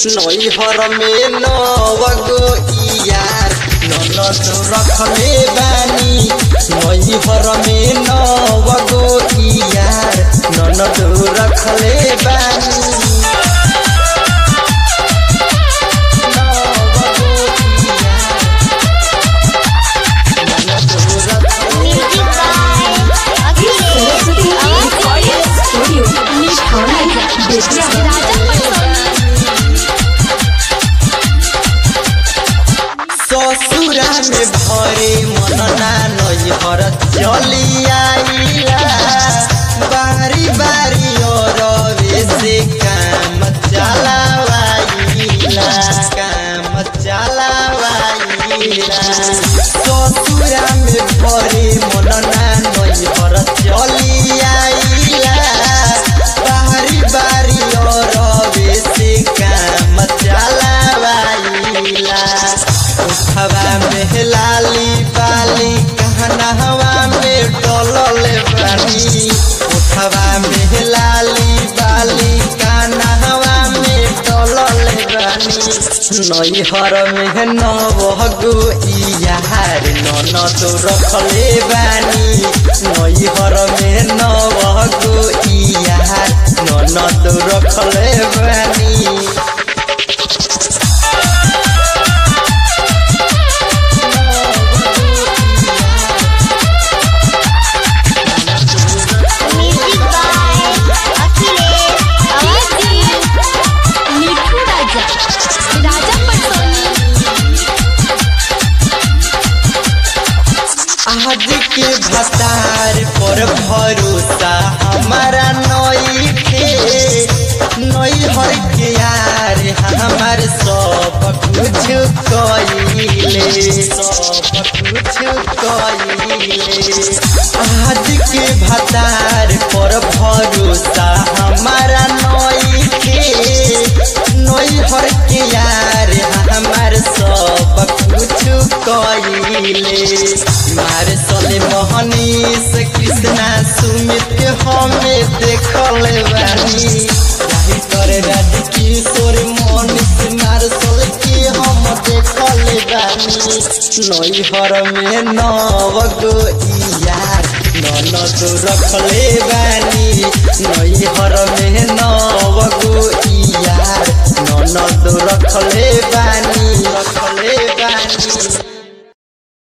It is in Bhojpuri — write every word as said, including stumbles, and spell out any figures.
नैहर में नवगो यार ननद रखले बानी नैहर में नवगो यार ननद रखले बानी ससुरा में भरे मनना नैहर चली आइला बारी बारी और से काम चलावाइला काम चलावाइला ससुरा में भरे मनना नैहर चली आइला बारी बारी और से काम चलावाइला उठवा में लाली बाली कहनवा में डोलल बानी उठवा में लाली बाली कहनवा में डोलल बानी नैहर में नवगो यार ननद रखले बानी नैहर में नवगो यार ननद रखले बानी आज के भतार पर भरोसा हमारा नई थे नैहर के यार हमार सब कुछ कइले सब कुछ कइले आज के भतार पर भरोसा हमारा नई थे नैहर के यार हमार सब कुछ कइले मार सले मोहनीश कृष्णा सुमित के हमें देखल बानी राही करे राज किशोर मनीष मार सले के हम देखल बानी नैहर में नवगो यार ननद रखले बानी नैहर में नवगो यार ननद रखले बानी रखले बानी।